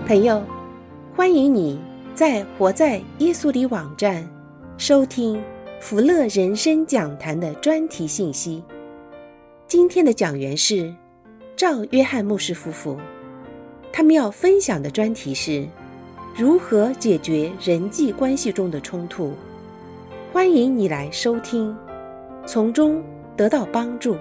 朋友，欢迎你在活在耶稣里网站收听福乐人生讲坛的专题信息。今天的讲员是赵约翰牧师夫妇，他们要分享的专题是如何解决人际关系中的冲突。欢迎你来收听，从中得到帮助。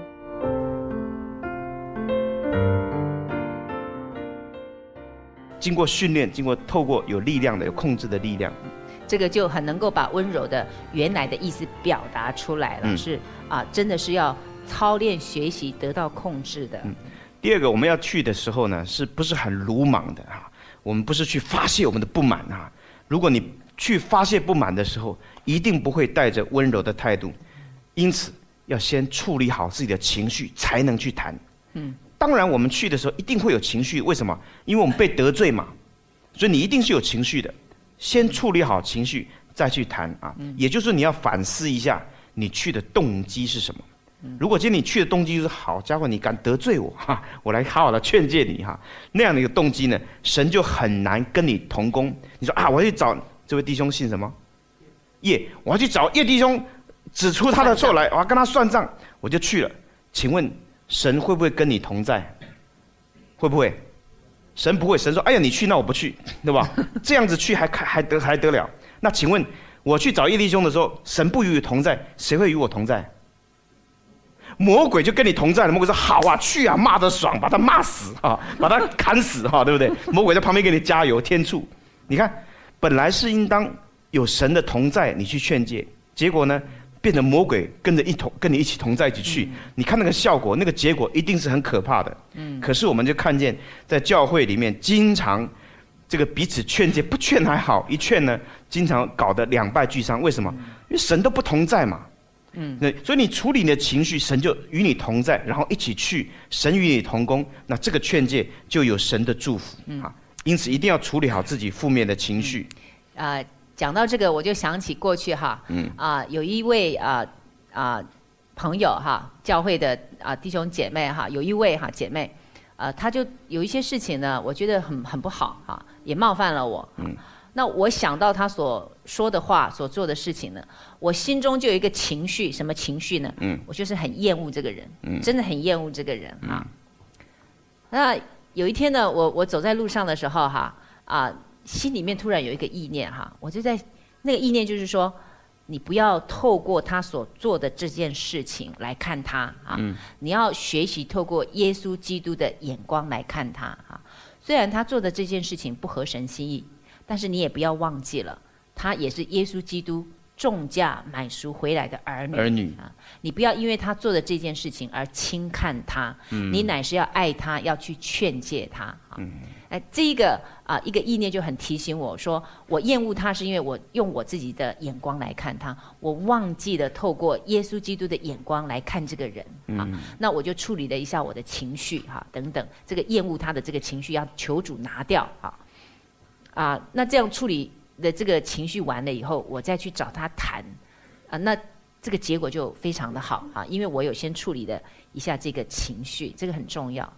经过训练，透过有力量的、有控制的力量， 这个就很能够把温柔的原来的意思表达出来了。是真的是要操练学习得到控制的。 第二个，我们要去的时候呢，是不是很鲁莽的啊？我们不是去发泄我们的不满啊。如果你去发泄不满的时候，一定不会带着温柔的态度。因此，要先处理好自己的情绪，才能去谈。当然我们去的时候一定会有情绪，为什么？因为我们被得罪嘛，所以你一定是有情绪的。先处理好情绪再去谈啊，也就是你要反思一下你去的动机是什么。如果今天你去的动机就是好家伙你敢得罪我哈，我来好好的劝诫你哈，那样的一个动机呢，神就很难跟你同工。你说啊，我要去找这位弟兄姓什么叶，我要去找叶弟兄指出他的错来，我要跟他算账，我就去了。请问神会不会跟你同在？会不会？神不会。神说：“哎呀，你去，那我不去，对吧？”这样子去还得了？那请问，我去找叶弟兄的时候，神不与我同在，谁会与我同在？魔鬼就跟你同在了。魔鬼说：“好啊，去啊，骂得爽，把他骂死啊，把他砍死哈，对不对？”魔鬼在旁边给你加油添醋。你看，本来是应当有神的同在，你去劝诫，结果呢？变成魔鬼跟你一起同在一起去，你看那个效果，那个结果一定是很可怕的。可是我们就看见在教会里面，经常这个彼此劝诫，不劝还好，一劝呢，经常搞得两败俱伤。为什么？因为神都不同在嘛。所以你处理你的情绪，神就与你同在，然后一起去，神与你同工，那这个劝诫就有神的祝福啊。因此一定要处理好自己负面的情绪。 讲到这个，我就想起过去哈，有一位朋友哈，教会的弟兄姐妹哈，有一位姐妹，她就有一些事情呢，我觉得很不好哈，也冒犯了我。那我想到她所说的话、所做的事情呢，我心中就有一个情绪，什么情绪呢？我就是很厌恶这个人，真的很厌恶这个人啊。那有一天呢，我走在路上的时候哈，心里面突然有一个意念哈，我就在那个意念就是说，你不要透过他所做的这件事情来看他啊，你要学习透过耶稣基督的眼光来看他啊。虽然他做的这件事情不合神心意，但是你也不要忘记了，他也是耶稣基督重价买赎回来的儿女啊！你不要因为他做的这件事情而轻看他，你乃是要爱他，要去劝诫他啊。这一个意念就很提醒我说，我厌恶他是因为我用我自己的眼光来看他，我忘记了透过耶稣基督的眼光来看这个人啊。那我就处理了一下我的情绪等等，这个厌恶他的这个情绪要求主拿掉那这样处理的这个情绪完了以后，我再去找他谈那这个结果就非常的好因为我有先处理了一下这个情绪，这个很重要。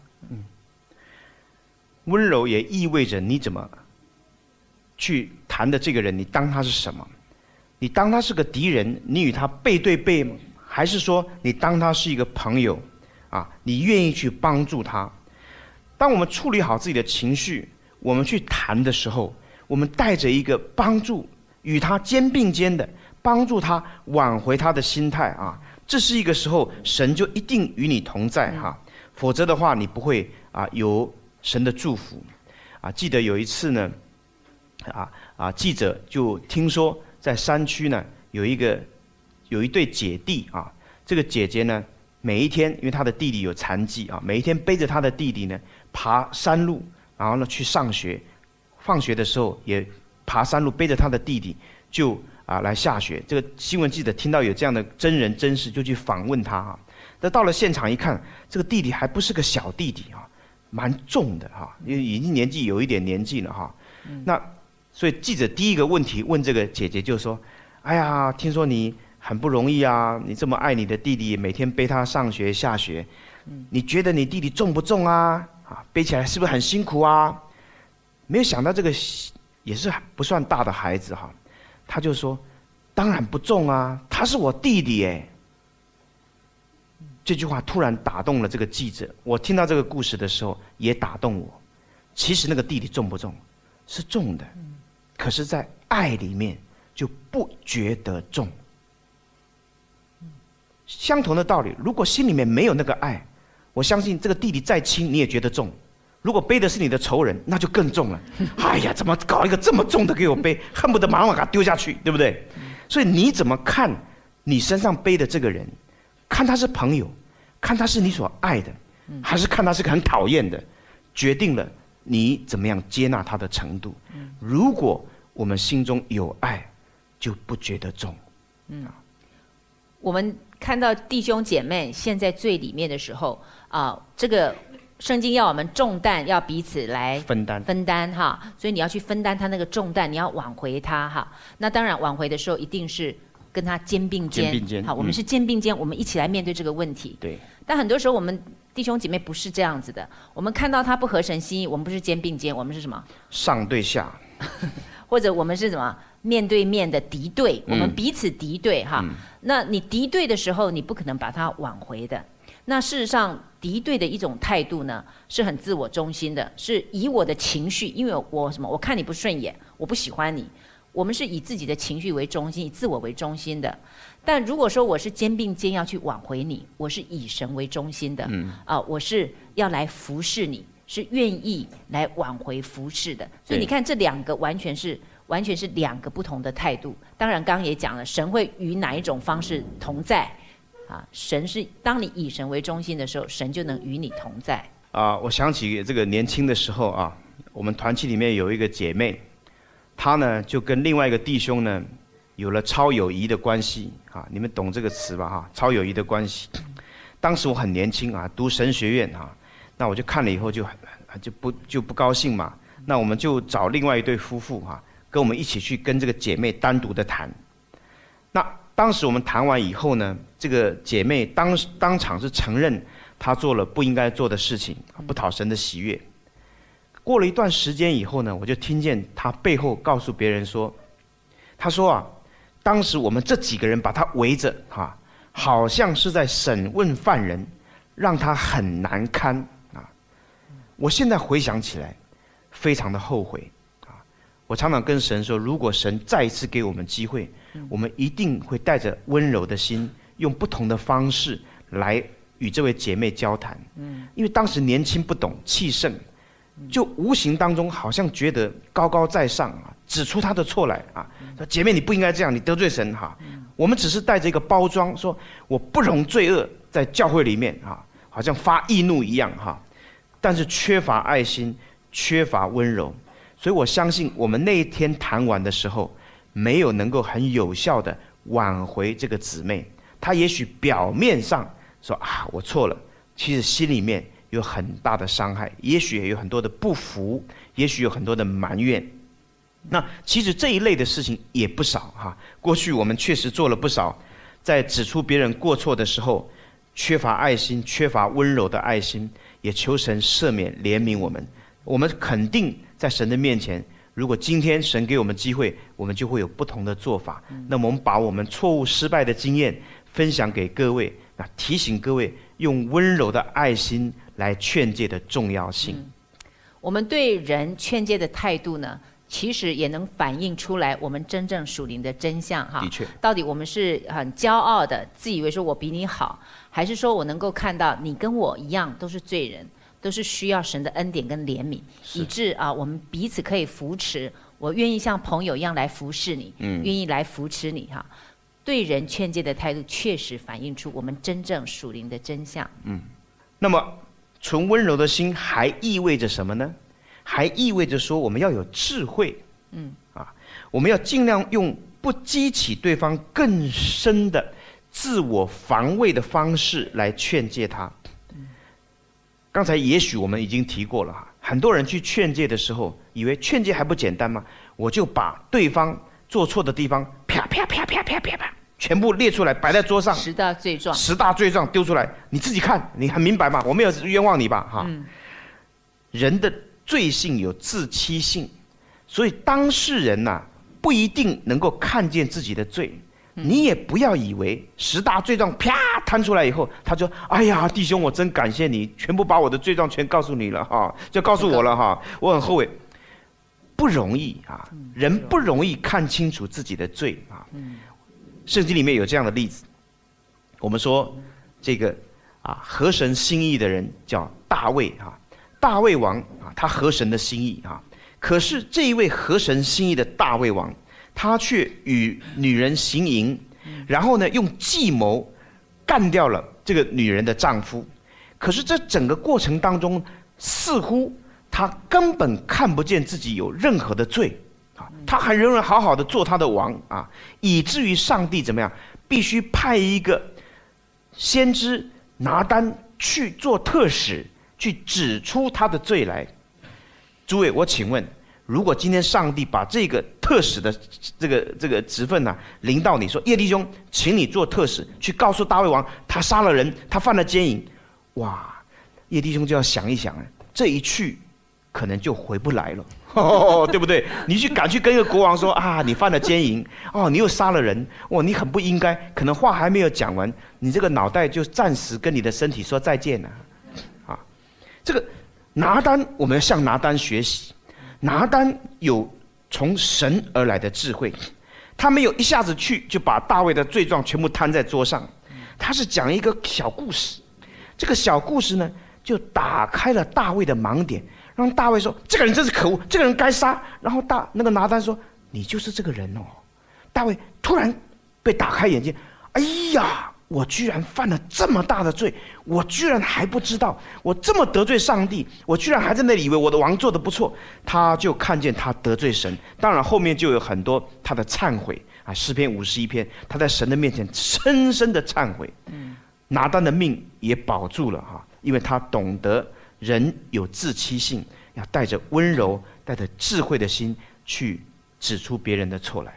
温柔也意味着你怎么去谈的这个人，你当他是什么？你当他是个敌人，你与他背对背吗？还是说你当他是一个朋友你愿意去帮助他？当我们处理好自己的情绪，我们去谈的时候，我们带着一个帮助，与他肩并肩的帮助他挽回他的心态这是一个时候，神就一定与你同在否则的话，你不会有神的祝福记得有一次呢记者就听说在山区呢有一对姐弟这个姐姐呢每一天因为她的弟弟有残疾每一天背着她的弟弟呢爬山路，然后呢去上学，放学的时候也爬山路背着他的弟弟就来下学。这个新闻记者听到有这样的真人真事，就去访问他那到了现场一看，这个弟弟还不是个小弟弟蛮重的因为已经年纪有一点年纪了那所以记者第一个问题问这个姐姐就说：“哎呀，听说你很不容易你这么爱你的弟弟，每天背他上学下学，你觉得你弟弟重不重背起来是不是很辛苦没有想到这个也是不算大的孩子哈，他就说：“当然不重啊，他是我弟弟哎。”这句话突然打动了这个记者。我听到这个故事的时候也打动我。其实那个弟弟重不重？是重的，可是在爱里面就不觉得重。相同的道理，如果心里面没有那个爱，我相信这个弟弟再轻你也觉得重。如果背的是你的仇人，那就更重了。哎呀，怎么搞一个这么重的给我背，恨不得马上把他丢下去，对不对？所以你怎么看你身上背的这个人？看他是朋友，看他是你所爱的，还是看他是个很讨厌的，决定了你怎么样接纳他的程度。如果我们心中有爱，就不觉得重。 我们看到弟兄姐妹陷在罪里面的时候这个圣经要我们重担要彼此来分担哈，所以你要去分担他那个重担，你要挽回他哈。那当然挽回的时候一定是跟他肩并肩，好，我们是肩并肩，我们一起来面对这个问题。 对。 但很多时候我们弟兄姐妹不是这样子的，我们看到他不合神心意，我们不是肩并肩，我们是什么？ 上对下。 或者我们是什么？面对面的敌对，我们彼此敌对哈。那你敌对的时候，你不可能把它挽回的。那事实上，敌对的一种态度呢，是很自我中心的，是以我的情绪，因为我看你不顺眼，我不喜欢你，我们是以自己的情绪为中心，以自我为中心的。但如果说我是肩并肩要去挽回你，我是以神为中心的，我是要来服侍你，是愿意来挽回服侍的。所以你看，这两个完全是两个不同的态度。当然，刚刚也讲了，神会与哪一种方式同在神是当你以神为中心的时候，神就能与你同在。 我想起这个年轻的时候我们团契里面有一个姐妹，她呢就跟另外一个弟兄呢有了超友谊的关系你们懂这个词吧超友谊的关系。当时我很年轻读神学院那我就看了以后就不高兴嘛。那我们就找另外一对夫妇跟我们一起去跟这个姐妹单独的谈。那当时我们谈完以后呢，这个姐妹当场是承认她做了不应该做的事情，不讨神的喜悦。过了一段时间以后呢，我就听见她背后告诉别人说，她说当时我们这几个人把她围着好像是在审问犯人，让她很难堪我现在回想起来，非常的后悔我常常跟神说，如果神再一次给我们机会，我们一定会带着温柔的心，用不同的方式来与这位姐妹交谈。因为当时年轻不懂气盛，就无形当中好像觉得高高在上指出她的错来说姐妹你不应该这样，你得罪神我们只是带着一个包装，说我不容罪恶，在教会里面好像发易怒一样但是缺乏爱心，缺乏温柔。所以我相信我们那一天谈完的时候，没有能够很有效的挽回这个姊妹。她也许表面上说我错了，其实心里面有很大的伤害，也许也有很多的不服，也许有很多的埋怨。那其实这一类的事情也不少过去我们确实做了不少，在指出别人过错的时候，缺乏爱心，缺乏温柔的爱心，也求神赦免怜悯我们。我们肯定在神的面前，如果今天神给我们机会，我们就会有不同的做法。那么我们把我们错误失败的经验分享给各位，提醒各位用温柔的爱心来劝诫的重要性。 我们对人劝诫的态度呢，其实也能反映出来我们真正属灵的真相的确， 到底我们是很骄傲的，自以为说我比你好，还是说我能够看到你跟我一样都是罪人，都是需要神的恩典跟怜悯，以致我们彼此可以扶持。我愿意像朋友一样来服侍你，愿意来扶持你对人劝诫的态度，确实反映出我们真正属灵的真相。 那么纯温柔的心还意味着什么呢？还意味着说我们要有智慧。我们要尽量用不激起对方更深的自我防卫的方式来劝诫他。刚才也许我们已经提过了很多人去劝诫的时候，以为劝诫还不简单吗？我就把对方做错的地方啪啪啪啪啪啪啪全部列出来，摆在桌上 ，10大罪状 ，10大罪状丢出来，你自己看，你很明白吗？我没有冤枉你吧人的罪性有自欺性，所以当事人呐，不一定能够看见自己的罪。你也不要以为10大罪状啪摊出来以后，他说：“哎呀，弟兄，我真感谢你，全部把我的罪状全告诉你了哈，就告诉我了哈，我很后悔。”不容易啊，人不容易看清楚自己的罪啊。圣经里面有这样的例子，我们说这个合神心意的人叫大卫啊，大卫王啊，他合神的心意啊。可是这一位合神心意的大卫王，他却与女人行淫，然后呢用计谋干掉了这个女人的丈夫。可是这整个过程当中，似乎他根本看不见自己有任何的罪啊，他还仍然好好的做他的王啊，以至于上帝怎么样，必须派一个先知拿单去做特使，去指出他的罪来。诸位，我请问，如果今天上帝把这个特使的这个职分呢，临到你说，叶弟兄，请你做特使，去告诉大卫王，他杀了人，他犯了奸淫，哇，叶弟兄就要想一想，这一去可能就回不来了，对不对？你赶去跟一个国王说啊，你犯了奸淫，你又杀了人，你很不应该，可能话还没有讲完，你这个脑袋就暂时跟你的身体说再见了，这个拿单，我们要向拿单学习。拿单有从神而来的智慧，他没有一下子去就把大卫的罪状全部摊在桌上，他是讲一个小故事。这个小故事呢，就打开了大卫的盲点，让大卫说：“这个人真是可恶，这个人该杀。”然后那个拿单说：“你就是这个人哦。”大卫突然被打开眼睛，哎呀！我居然犯了这么大的罪，我居然还不知道，我这么得罪上帝，我居然还在那里以为我的王做得不错。他就看见他得罪神，当然后面就有很多他的忏悔啊，诗篇51篇，他在神的面前深深的忏悔。拿单的命也保住了哈，因为他懂得人有自欺性，要带着温柔、带着智慧的心去指出别人的错来。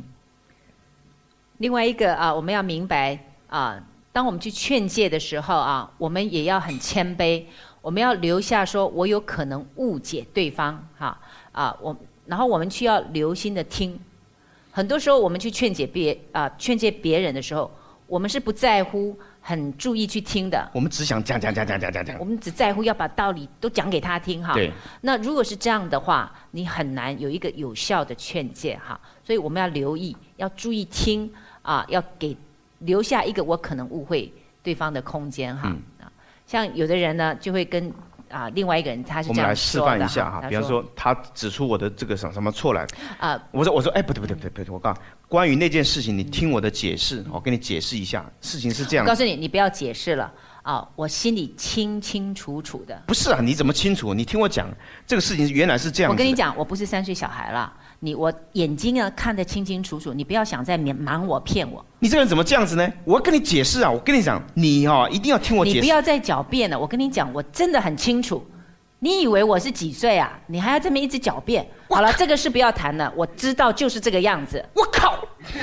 另外一个我们要明白。当我们去劝诫的时候我们也要很谦卑，我们要留下说，我有可能误解对方然后我们需要留心的听。很多时候我们去劝诫别人的时候，我们是不在乎、很注意去听的。 我们只想讲， 我们只在乎要把道理都讲给他听对。 那如果是这样的话，你很难有一个有效的劝诫所以我们要留意，要注意听要留下一个我可能误会对方的空间像有的人呢就会跟另外一个人他是这样说的。 我们来示范一下比方说他指出我的这个什么错来我说哎不对，我告诉你，关于那件事情你听我的解释，我跟你解释一下，事情是这样的。 我告诉你，你不要解释了我心里清清楚楚的。 不是你怎么清楚？你听我讲，这个事情原来是这样子的。 我跟你讲，我不是3岁小孩了，我眼睛看得清清楚楚，你不要想再瞒我骗我。 你这个人怎么这样子呢？我要跟你解释我跟你讲，你一定要听我解释。 你不要再狡辩了，我跟你讲，我真的很清楚。你以为我是几岁啊？你还要这么一直狡辩？好了，这个是不要谈了，我知道就是这个样子。 我靠！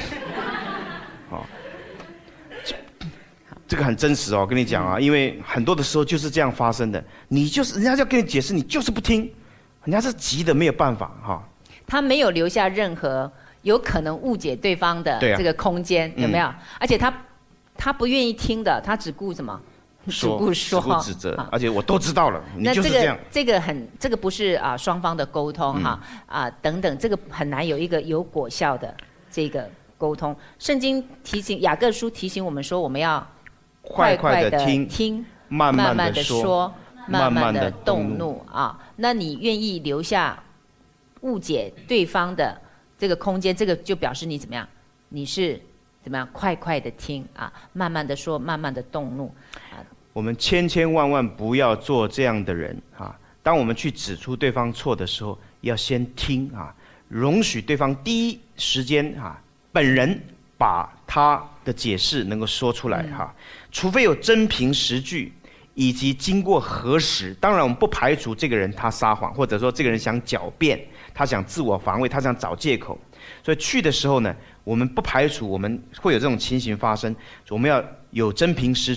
这个很真实我跟你讲因为很多的时候就是这样发生的。你就是人家要跟你解释，你就是不听，人家是急的没有办法他没有留下任何有可能误解对方的这个空间，有没有？而且他不愿意听的，他只顾什么？只顾说， 只顾指责，而且我都知道了，你就是这样。 这个不是双方的沟通等等，这个很难有一个有果效的这个沟通。圣经提醒雅各书提醒我们说，我们要快快的听，慢慢的说，慢慢的动怒那你愿意留下误解对方的这个空间，这个就表示你怎么样？你是怎么样？快快的听慢慢的说，慢慢的动怒我们千万不要做这样的人当我们去指出对方错的时候，要先听容许对方第一时间本人把他的解释能够说出来除非有真凭实据以及经过核实。当然我们不排除这个人他撒谎，或者说这个人想狡辩，他想自我防卫，他想找借口。所以去的时候呢，我们不排除我们会有这种情形发生，我们要有真凭实据，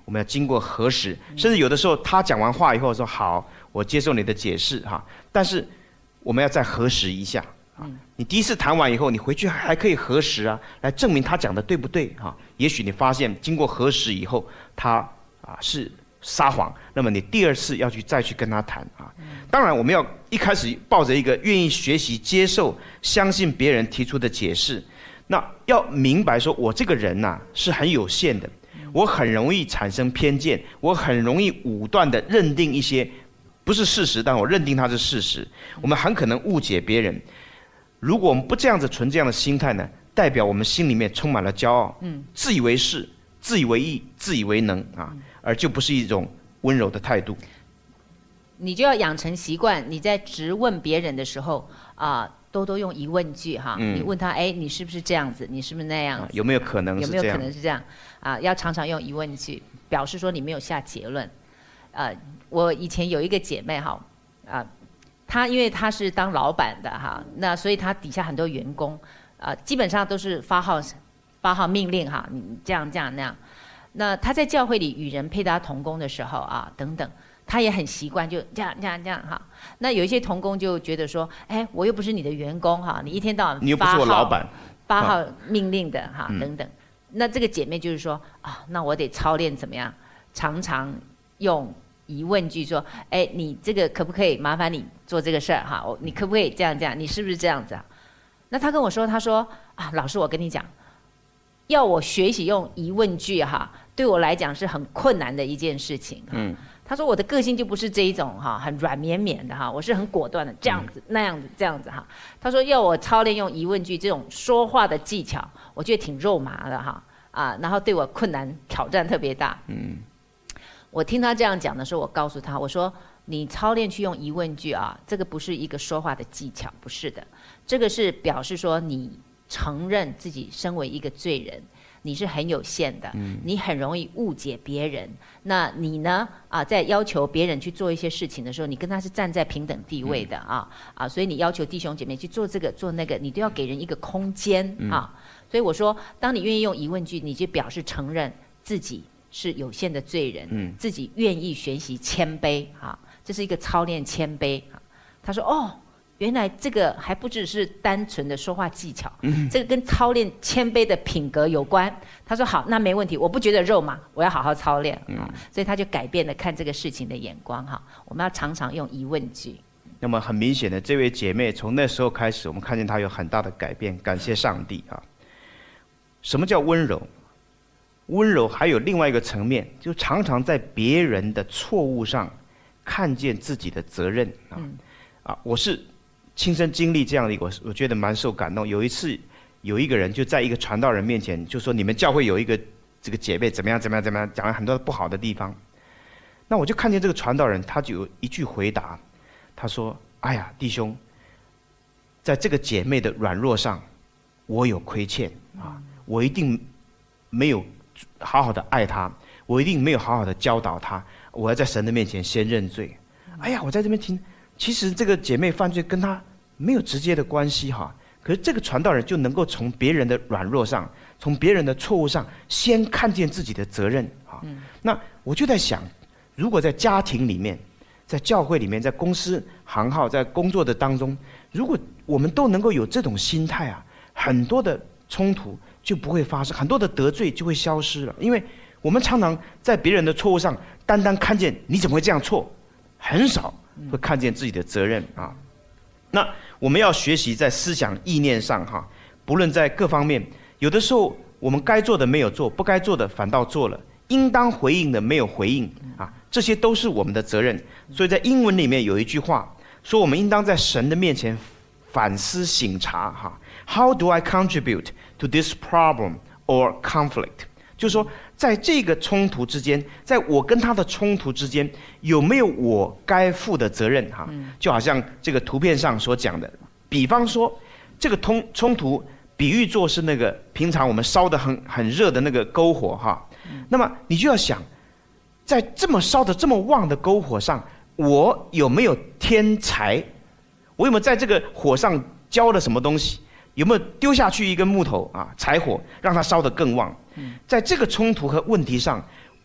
我们要经过核实，甚至有的时候他讲完话以后说好，我接受你的解释哈，但是我们要再核实一下。你第一次谈完以后，你回去还可以核实啊，来证明他讲的对不对哈？也许你发现经过核实以后，他是撒谎，那么你第二次要再去跟他谈啊。当然，我们要一开始抱着一个愿意学习、接受、相信别人提出的解释，那要明白说，我这个人是很有限的，我很容易产生偏见，我很容易武断的认定一些不是事实，但我认定它是事实，我们很可能误解别人。如果我们不这样子存这样的心态呢，代表我们心里面充满了骄傲，自以为是、自以为意、自以为能而就不是一种温柔的态度。 你就要养成习惯，你在质问别人的时候多用疑问句哈。你问他，你是不是这样子？你是不是那样子？ 有没有可能是这样？ 有没有可能是这样？要常常用疑问句，表示说你没有下结论。我以前有一个姐妹哈，她因为她是当老板的哈，那所以她底下很多员工，基本上都是发号命令哈，你这样那样。那她在教会里与人配搭同工的时候等等，她也很习惯就这样哈。那有一些同工就觉得说，我又不是你的员工哈，你一天到晚你又不是我老板， 发号命令的哈等等。那这个姐妹就是说那我得操练怎么样，常常用疑问句说，你这个可不可以麻烦你做这个事儿哈？你可不可以这样？你是不是这样子啊？那他跟我说，他说老师，我跟你讲，要我学习用疑问句哈，对我来讲是很困难的一件事情。他说我的个性就不是这一种很软绵绵的哈，我是很果断的，这样子那样子这样子哈。他说要我操练用疑问句这种说话的技巧，我觉得挺肉麻的哈然后对我困难挑战特别大。我听他这样讲的时候，我告诉他，我说你操练去用疑问句这个不是一个说话的技巧，不是的，这个是表示说你承认自己身为一个罪人，你是很有限的，你很容易误解别人。那你呢在要求别人去做一些事情的时候，你跟他是站在平等地位的所以你要求弟兄姐妹去做这个做那个，你都要给人一个空间所以我说，当你愿意用疑问句，你就表示承认自己是有限的罪人，自己愿意学习谦卑这是一个操练谦卑他说原来这个还不只是单纯的说话技巧，这个跟操练谦卑的品格有关。他说好，那没问题，我不觉得肉麻，我要好好操练所以他就改变了看这个事情的眼光我们要常常用疑问句。 那么很明显的，这位姐妹从那时候开始，我们看见她有很大的改变，感谢上帝什么叫温柔？温柔还有另外一个层面，就常常在别人的错误上看见自己的责任我是亲身经历这样的一个，我觉得蛮受感动。有一次，有一个人就在一个传道人面前就说，你们教会有一个这个姐妹怎么样，讲了很多不好的地方。那我就看见这个传道人，他就有一句回答，他说：哎呀，弟兄，在这个姐妹的软弱上，我有亏欠我一定没有好好的爱她，我一定没有好好的教导她，我要在神的面前先认罪。哎呀，我在这边听，其实这个姐妹犯罪跟她没有直接的关系可是这个传道人就能够从别人的软弱上，从别人的错误上，先看见自己的责任那我就在想，如果在家庭里面，在教会里面，在公司行号，在工作的当中，如果我们都能够有这种心态很多的冲突就不会发生，很多的得罪就会消失了。因为我们常常在别人的错误上单单看见你怎么会这样错，很少会看见自己的责任那我们要学习在思想意念上不论在各方面，有的时候我们该做的没有做，不该做的反倒做了，应当回应的没有回应这些都是我们的责任。所以在英文里面有一句话说，我们应当在神的面前反思省察How do I contribute to this problem or conflict？ 就是说，在这个冲突之间，在我跟他的冲突之间，有没有我该负的责任就好像这个图片上所讲的，比方说这个冲突比喻作是那个平常我们烧得很热的那个篝火那么你就要想，在这么烧的这么旺的篝火上，我有没有添柴？我有没有在这个火上浇了什么东西？有没有丢下去一根木头柴火，让它烧得更旺？在这个冲突和问题上，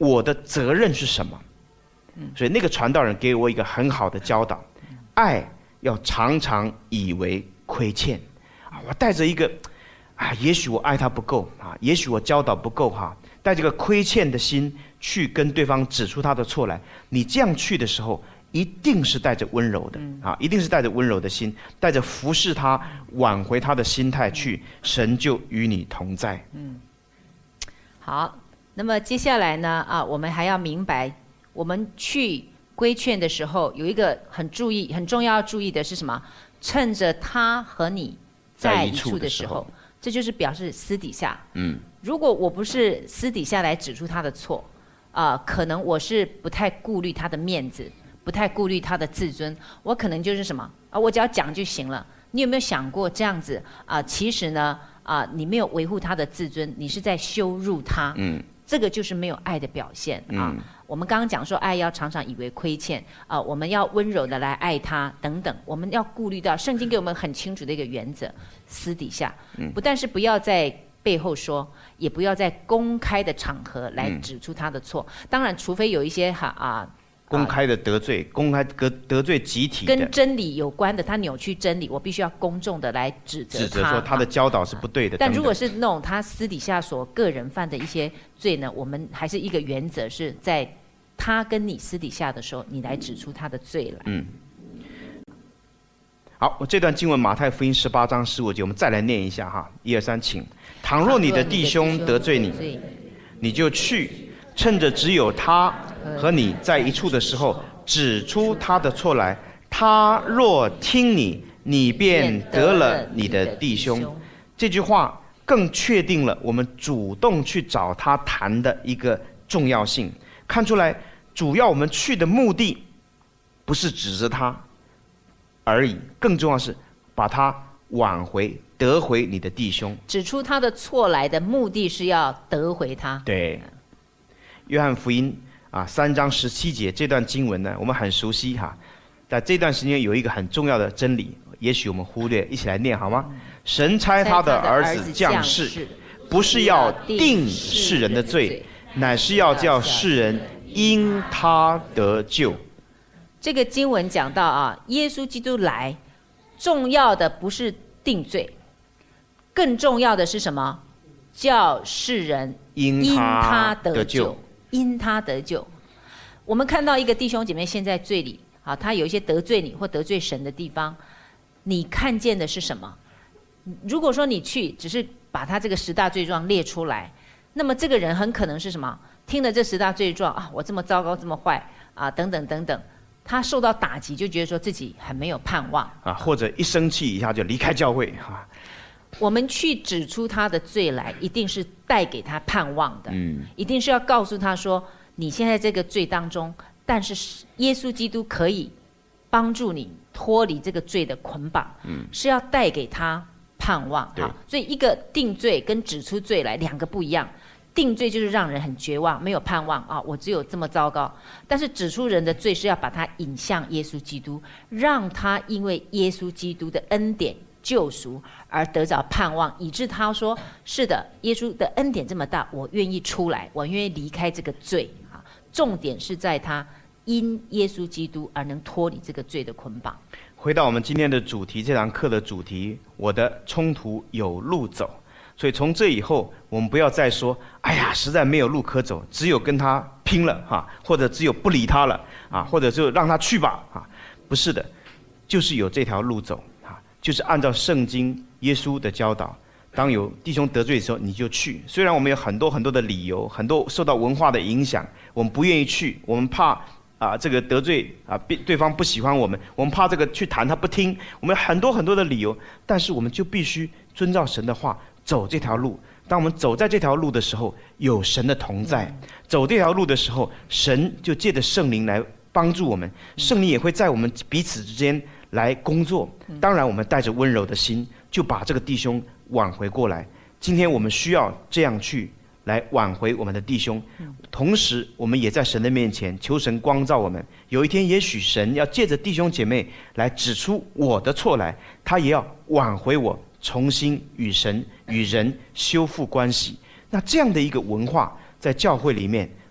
我的责任是什么。所以那个传道人给我一个很好的教导，爱要常常以为亏欠。我带着一个也许我爱他不够也许我教导不够带着个亏欠的心去跟对方指出他的错来。你这样去的时候，一定是带着温柔的一定是带着温柔的心，带着服侍他、挽回他的心态去，神就与你同在。 好，那么接下来呢我们还要明白，我们去规劝的时候，有一个很重要要注意的是什么？趁着他和你在一处的时候，这就是表示私底下。如果我不是私底下来指出他的错，可能我是不太顾虑他的面子，不太顾虑他的自尊，我可能就是什么我只要讲就行了。你有没有想过这样子其实呢你没有维护他的自尊，你是在羞辱他。这个就是没有爱的表现我们刚刚讲说，爱要常常以为亏欠我们要温柔的来爱他等等。我们要顾虑到圣经给我们很清楚的一个原则：私底下，不但是不要在背后说，也不要在公开的场合来指出他的错。当然，除非有一些公开的得罪，公开得罪集体的， 跟真理有关的，他扭曲真理，我必须要公众的来指责说他的教导是不对的。 但如果是那种他私底下所个人犯的一些罪呢，我们还是一个原则，是在他跟你私底下的时候，你来指出他的罪来。 好，我这段经文马太福音18章15节，我们再来念一下1、2、3，请。倘若你的弟兄得罪你，你就去，趁着只有他和你在一处的时候，指出他的错来。他若听你，你便得了你的弟兄。这句话更确定了我们主动去找他谈的一个重要性。看出来，主要我们去的目的不是指责他而已，更重要是把他挽回，得回你的弟兄。 指出他的错来的目的是要得回他。 对，约翰福音3章17节这段经文呢，我们很熟悉在这段时间有一个很重要的真理，也许我们忽略，一起来念好吗？神差他的儿子降世，不是要定世人的罪，乃是要叫世人因他得救。 这个经文讲到耶稣基督来，重要的不是定罪，更重要的是什么？叫世人因他得救。因他得救。我们看到一个弟兄姐妹陷在罪里他有一些得罪你或得罪神的地方，你看见的是什么？如果说你去只是把他这个10大罪状列出来，那么这个人很可能是什么？听了这10大罪状我这么糟糕，这么坏等等等等，他受到打击，就觉得说自己很没有盼望或者一生气一下就离开教会我们去指出他的罪来，一定是带给他盼望的一定是要告诉他说，你现在这个罪当中，但是耶稣基督可以帮助你脱离这个罪的捆绑是要带给他盼望所以一个定罪跟指出罪来两个不一样。定罪就是让人很绝望，没有盼望我只有这么糟糕。但是指出人的罪是要把他引向耶稣基督，让他因为耶稣基督的恩典救赎而得着盼望，以致他说是的，耶稣的恩典这么大，我愿意出来，我愿意离开这个罪重点是在他因耶稣基督而能脱离这个罪的捆绑。 回到我们今天的主题，这堂课的主题，我的冲突有路走。所以从这以后，我们不要再说哎呀实在没有路可走，只有跟他拼了或者只有不理他了或者就让他去吧不是的，就是有这条路走就是按照圣经耶稣的教导，当有弟兄得罪的时候你就去。虽然我们有很多很多的理由，很多受到文化的影响，我们不愿意去，我们怕这个得罪对方不喜欢我们，我们怕这个去谈他不听，我们有很多很多的理由，但是我们就必须遵照神的话走这条路。当我们走在这条路的时候，有神的同在走这条路的时候，神就借着圣灵来帮助我们，圣灵也会在我们彼此之间来工作。当然我们带着温柔的心就把这个弟兄挽回过来。今天我们需要这样去来挽回我们的弟兄，同时我们也在神的面前求神光照我们。有一天也许神要借着弟兄姐妹来指出我的错来，他也要挽回我，重新与神与人修复关系。那这样的一个文化在教会里面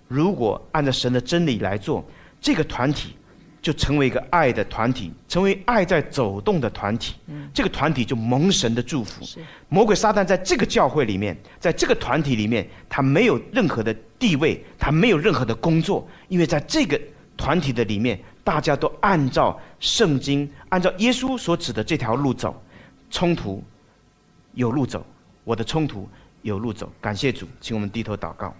如果按照神的真理来做，这个团体就成为一个爱的团体，成为爱在走动的团体。这个团体就蒙神的祝福。魔鬼撒旦在这个教会里面，在这个团体里面，他没有任何的地位，他没有任何的工作，因为在这个团体的里面，大家都按照圣经，按照耶稣所指的这条路走。冲突有路走，我的冲突有路走。感谢主，请我们低头祷告。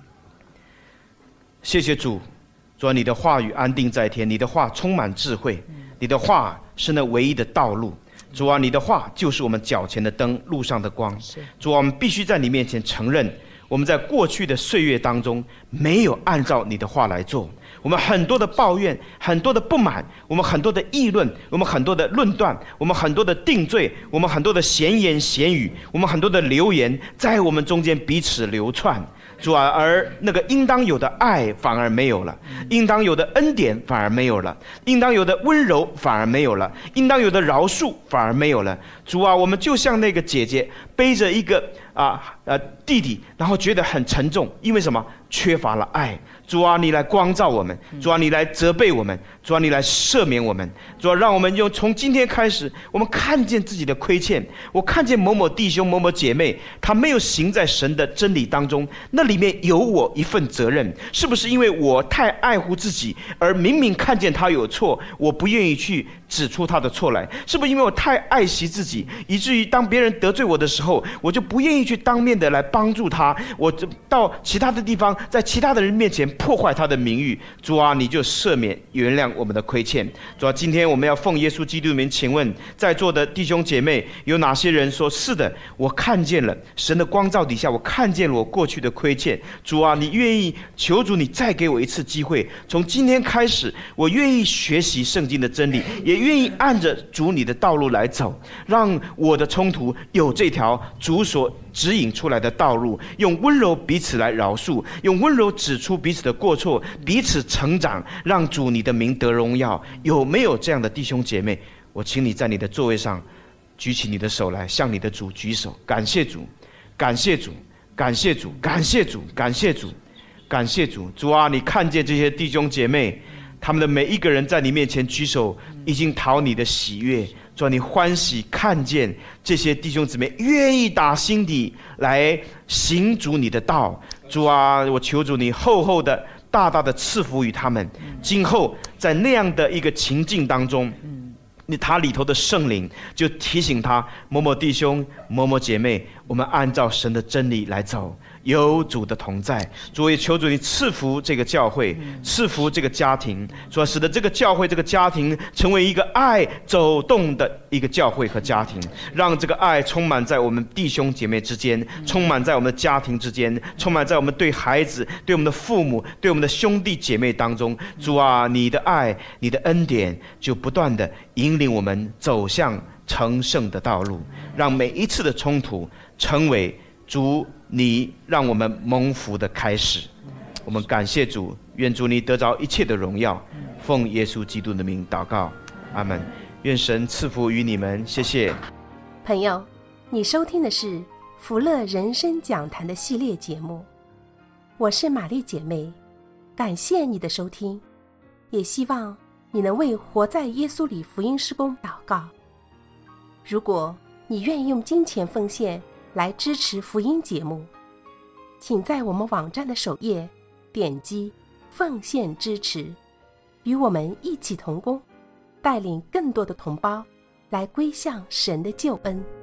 谢谢主，主啊，你的话语安定在天，你的话充满智慧，你的话是那唯一的道路。主啊，你的话就是我们脚前的灯，路上的光。主啊，我们必须在你面前承认，我们在过去的岁月当中没有按照你的话来做。我们很多的抱怨，很多的不满，我们很多的议论，我们很多的论断，我们很多的定罪，我们很多的闲言闲语，我们很多的流言，在我们中间彼此流窜。主啊，而那个应当有的爱反而没有了，应当有的恩典反而没有了，应当有的温柔反而没有了，应当有的饶恕反而没有了。主啊，我们就像那个姐姐背着一个弟弟，然后觉得很沉重，因为什么？缺乏了爱。主啊，你来光照我们，主啊，你来责备我们，主啊，你来赦免我们。主啊，让我们从今天开始，我们看见自己的亏欠，我看见某某弟兄某某姐妹他没有行在神的真理当中，那里面有我一份责任。是不是因为我太爱护自己，而明明看见他有错，我不愿意去指出他的错来？是不是因为我太爱惜自己，以至于当别人得罪我的时候，我就不愿意去当面的来帮助他，我就到其他的地方，在其他的人面前破坏他的名誉？主啊，你就赦免原谅我们的亏欠。主啊，今天我们要奉耶稣基督的名，请问在座的弟兄姐妹，有哪些人说是的，我看见了神的光照底下，我看见了我过去的亏欠。主啊，你愿意，求主你再给我一次机会，从今天开始，我愿意学习圣经的真理，也愿意按着主你的道路来走，让我的冲突有这条主所指引出来的道路，用温柔彼此来饶恕，用温柔指出彼此的过错，彼此成长，让主你的名得荣耀。有没有这样的弟兄姐妹？我请你在你的座位上举起你的手来，向你的主举手。感谢主，感谢主，感谢主，感谢主，感谢主，感谢主。主啊，你看见这些弟兄姐妹，他们的每一个人在你面前举手，已经讨你的喜悦。主啊，你欢喜看见这些弟兄姊妹愿意打心底来行主你的道。主啊，我求主你厚厚的大大的赐福于他们，今后在那样的一个情境当中，他里头的圣灵就提醒他，某某弟兄某某姐妹，我们按照神的真理来走，有主的同在。主也求主你赐福这个教会，赐福这个家庭，说使得这个教会这个家庭成为一个爱走动的一个教会和家庭，让这个爱充满在我们弟兄姐妹之间，充满在我们的家庭之间，充满在我们对孩子、对我们的父母、对我们的兄弟姐妹当中。主啊，你的爱、你的恩典就不断的引领我们走向成圣的道路，让每一次的冲突成为主你让我们蒙福的开始。我们感谢主，愿主你得着一切的荣耀，奉耶稣基督的名祷告，阿们。愿神赐福于你们，谢谢。 朋友，你收听的是福乐人生讲坛的系列节目，我是玛丽姐妹，感谢你的收听，也希望你能为活在耶稣里福音事工祷告。如果你愿意用金钱奉献来支持福音节目，请在我们网站的首页点击奉献支持，与我们一起同工，带领更多的同胞来归向神的救恩。